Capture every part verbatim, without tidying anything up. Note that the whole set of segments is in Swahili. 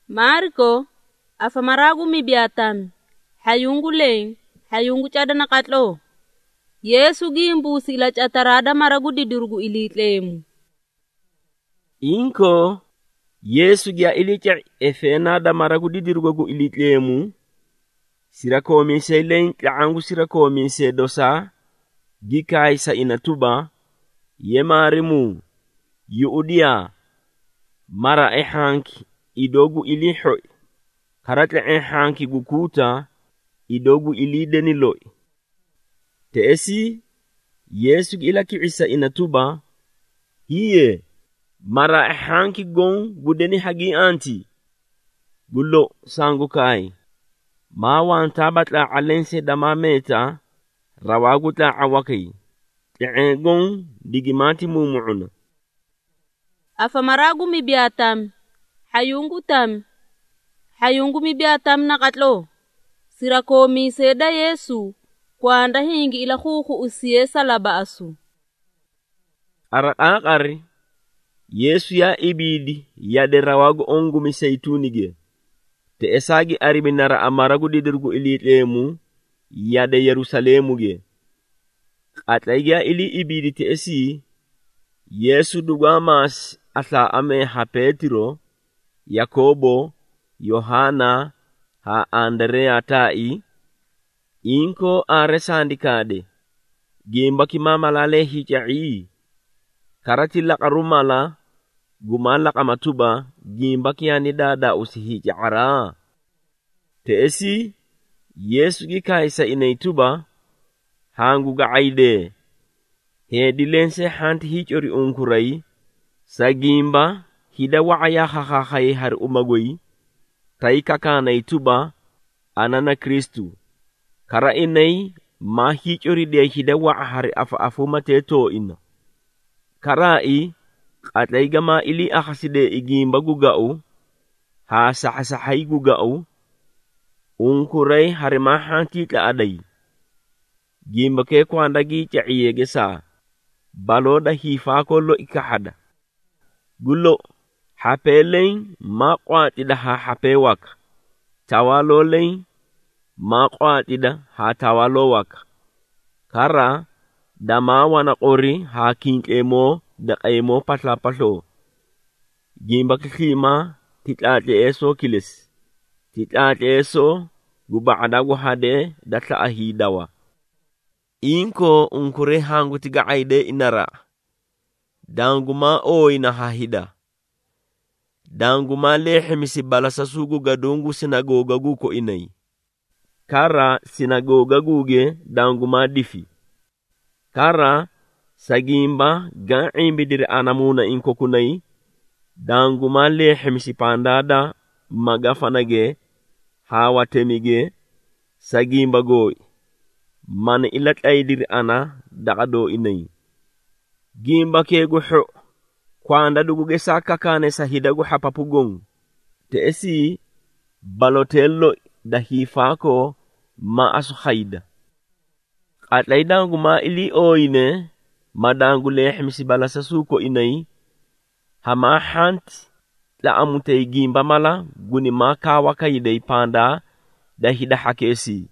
Marko afamaragu mibiatam hayungu leng hayungu chada nakatlo Yesu gimbu sila chatarada maragu didirgu ilitlemu Inko Yesu gya ilicha efena da maragu didirgu ilitlemu sirako minse leng kaangu sirako minse dosa gikai sa inatuba yemarimu yuudia mara ehanki idogu iliho karate ehanki gukuta idogu ilideniloi teesi Yesu ilaki isa inatuba hiye mara ehanki gon gudeni hagi anti gullo sangu kai ma wanta batla alense dama meta rawaguta awaki teegon digimati mumuuna afamaragu mibiatam hayungu tam hayungu mibiatam nakatlo sirako miseda Yesu kwanda hingi ila khuku usiye salaba asu arakari Yesu ya ibidi ya de rawagu ongu miseitunige te esagi aribinara amaragu didirgu ilitlemu ya de Yerusalemu ge ataiga ili ibidi te esi Yesu dugamas asa ame ha Petro Yakobo Yohana ha Andrea tai inko aresandikade gimba kimama lale hijai karati laqarumala gumala kamatuba gimba kiani dada usihijara teesi Yesu gikaisa inaituba hangu gaide hedilense hanti hijori unkurai sagimba hida wa'aya khakhakhai har umagoi taika kana ituba anana Kristu kara inai ma hijori de hida wa'a har afa afuma teto ina karai ataiga ma ili akhaside igimba gugau ha sahasahai gugau unkurai har ma hanti ta adai gimba ke kwanda gi chaiyege sa baloda hifa kollo ikahada gullo hapelein ma qatida ha hapewak tawalolein ma qatida ha tawalowak kara dama wana qori ha kinkemo da qaymo patla patlo gimba kima titate eso kilis titate eso gubada guhade datla ahidawa inko unkure hangu tiga aide inara danguma o ina hahida danguma lehe misibala sasugu gadungu sinagoga guko inai kara sinagoga guge danguma difi kara sagimba ga'imbi dir anamuna inko kunai danguma lehe misipandada magafanage hawa temige sagimba goi man ilat aidir ana daqado inai gimba ke guho kwanda duguge saka kane sahida gu hapapugon te esi balotello da hifako ma asu khaida atlaydangu ma ili oine madangu lehmisi balasa suko inai hama hant la amute gimba mala guni ma kawa kaide panda da hida hakesi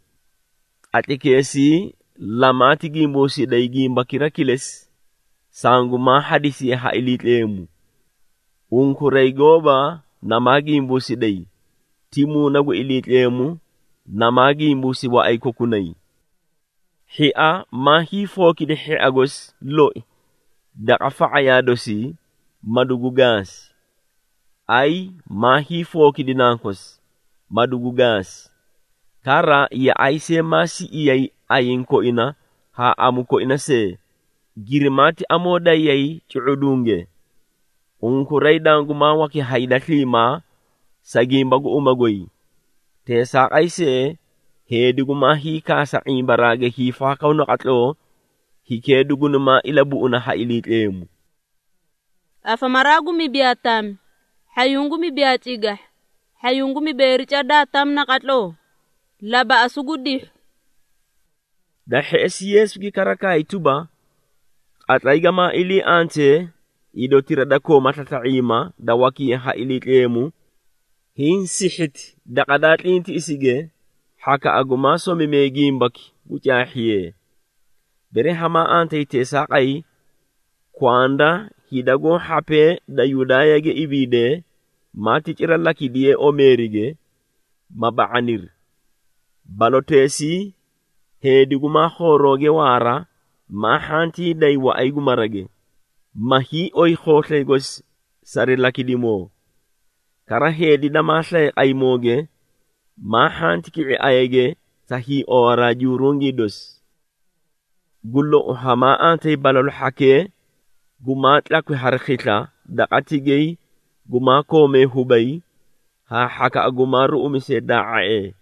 atikesi lamati gimbo si da gimba kirakiles sangu ma hadisi ha ilitlemu unkurai goba na magi mbusi dai timu nagu ilitlemu na magi mbusi wa aiko kunai hi'a ma hi foki de hi agos lo da afa ayadosi madugu gas ai ma hi foki dinankos madugu gas kara ya aise masi iyai ayinko ina ha amuko ina se girimati amoda yai chuudunge unkurai dangu ma waki haida klima sagimbagu umagoi tesa aise hedigu ma hi kasa imbarage hi fa kauno katlo hi kedugu numa ilabu una ha ilitlemu afamaragu mibiatam hayungu mibiatiga hayungu mibericha datam na katlo laba asugudi da hesi Yesu gi karaka ituba ataiga ma ili ante ido tirada ko matataima da waki ha ilitlemu hin sixit daqadaatliinti isige haka agumaaso mimeegiimbaki gucaaxiye bere hamaa aantay teesaaqay kwanda hidago hape da yudayage ibide mati cirallaki diye omerige mabaanir balotesi heediguma khoroge wara ma hanti day wa aygumarage mahi oy khootlegos sarilaki dimo kara heedi damashay aymoge ma hanti ki ayege sahi ora jurungi dos gullo hama ante balol hake gumat lakwi harkhita daqatigay guma kome hubay ha haka agumaru umise da'ae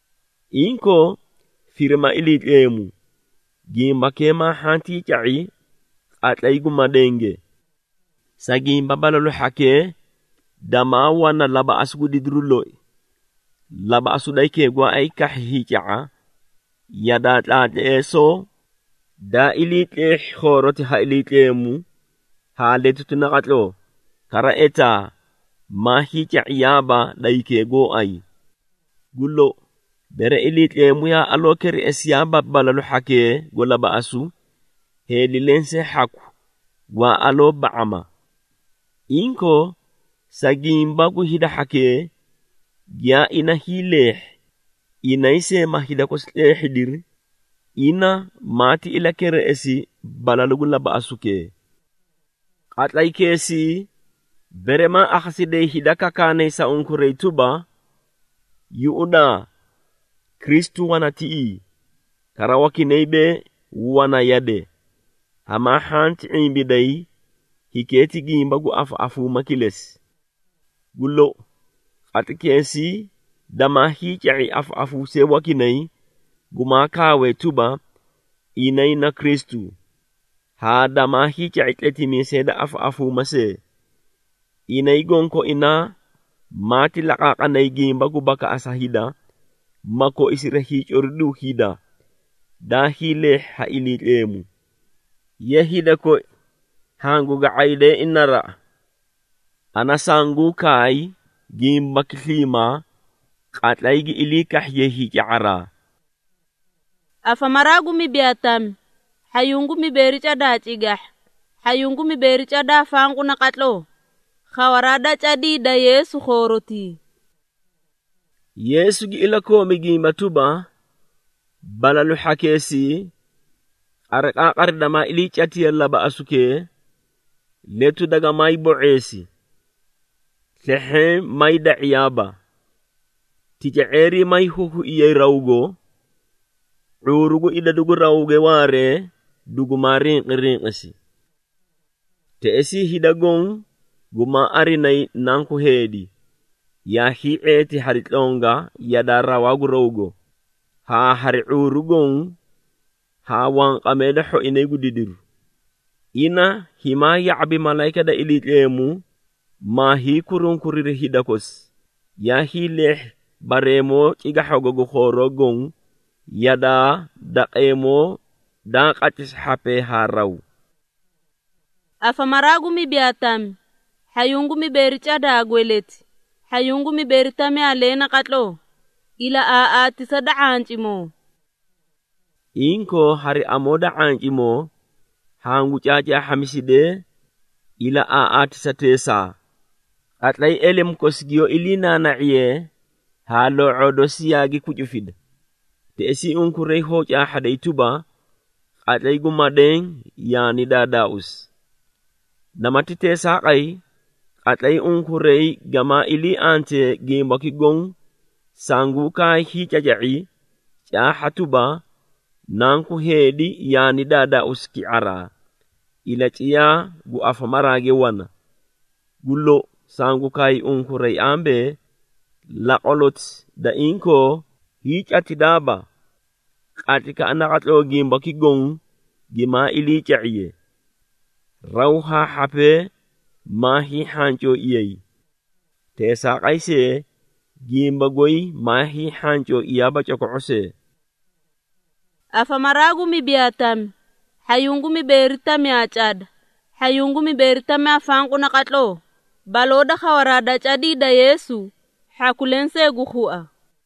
inko firma ilit emu gimba kema hanti cha'i atlay guma denge sagimba balol hake dama wana laba asgudi drullo laba asudai ke gwa ay kahhi cha'a yada tlat eso da ilit eh khoroti ha ilit emu ha letutuna katlo kara eta mahi cha'iyaba daike go ay gullo bere ilit emu ya alokeri esyaba balalu hake gola baasu heli lense haku wa alo baama inko sagimba ku hida hake gya ina hileh ina ise mahida koslehidir ina mati ila kere esi balalu gola baasuke atlay kesi berema akhaside hidaka kane sa unkurey tuba yuuda Kristu wana tii karawaki neibe wana yade hama hanti imbidai hiketi gimba gu afu afu makiles gullo atikesi dama hichai afu afu se wakinai guma kawe tuba inai na Kristu ha dama hichai tletimi seda afu afu mase inai gonko ina mati laqaqa nay gimba gu baka asahida mako isira hichordu hida da hile ha ilit emu yehida ko hangu gaide inara anasangu kai gimba klima qatlaygi ilika yehi jaara afamaragu mi biatam hayungu mi bericha da cigah hayungu mi bericha da fangu na katlo khawarada chadi da Yesu khoroti Yesu gi ila ko migi matuba balalu hakesi arqa qardama ili chati yalla ba asuke letu daga mai boesi sehe mai da iyaba tijeeri mai huhu iye rawgo urugu ida dugu rawge ware dugu marin qirinqasi te esi hidagon guma arinay nanku hedi ya hi eti haritlonga yada rawagu rawgo ha hari urugon ha wan qameda ho inegu didiru ina hima ya'bi malaika da ilitemu ma hi kurun kurire hidakos ya hi leh baremo ciga hogogo khorogon yada daqemo da qatis hape haraw afamaragu mi biatam hayungu mi bericha da gweleti hayungu mi beritame alena katlo ila aati sada'anchimo inko hari amoda anchimo hangu chacha hamiside ila aati satesa atlay elem kosgiyo ilina na'iye halo odosiyagi kujufid te esi unkurey hoja hadaituba atlay gumaden yani dadaus namatite saqay atlay unkurey gama ili ante gimbaki gong sangu kai hijaja'i cha hatuba nanku hedi yani dada uski ara ila chiya gu afamarage wana gullo sangu kai unkurey ambe la olot da inko hijati daba katika anakatlo gimbaki gong gima ili cha'iye rawha hape mahi hancho iyai tesa qaise gimba goy mahi hancho iyaba chokose afamaragu mi biatam hayungu mi berita mi achad hayungu mi berita mi afangu na katlo baloda khawarada chadi da Yesu hakulense gukhua.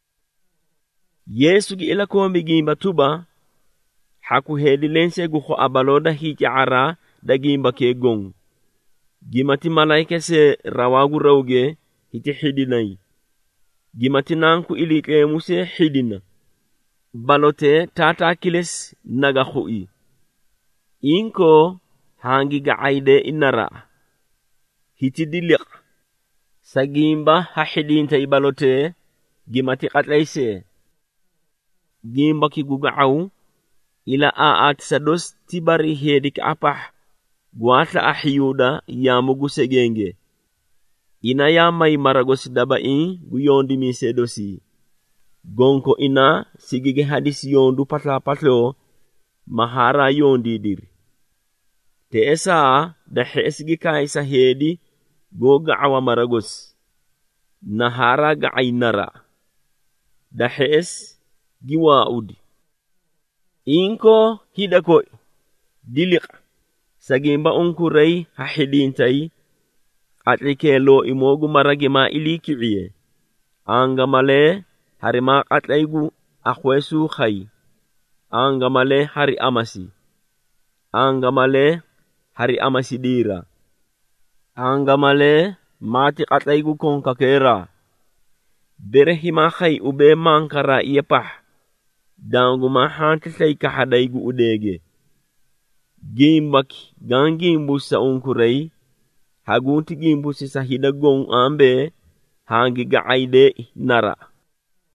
Yesu gi ila kombi gimba tuba haku hedi lense gukho abaloda hiki ara da gimba ke gong. Gimati malaike se rawagu rawge hiti hidinai. Gimati nanku ilike muse hidina. Balote tata kiles naga hui. Inko hangi ga aide inara. Hiti dilik. Sagimba ha hidinta ibalote gimati katlaise. Gimba ki gugaaw ila aat sados tibari hedik apah guatla ahiyuda yamugu segenge. Ina yamay maragos dabai guyondi mi sedosi. Gonko ina sigige hadis yondu patla patlo mahara yondi dir. Te esa da hesgi kaisa hedi goga awa maragos. Nahara ga ainara. Da hes giwa udi. Inko hidako dilik sagimba unkurai hahidintai atlike lo imogu maragima ilikiye. Angamale harima atlaigu akhwesu khai. Angamale hari amasi. Angamale hari amasi dira. Angamale mati atlaigu konkakera. Berehima khai ube mankara iyapah. Dangu mahante say kahadaigu udege. Gimbaki gangimbu sa unkurai. Hagunti gimbu si sahida gong ambe hangi ga aide nara.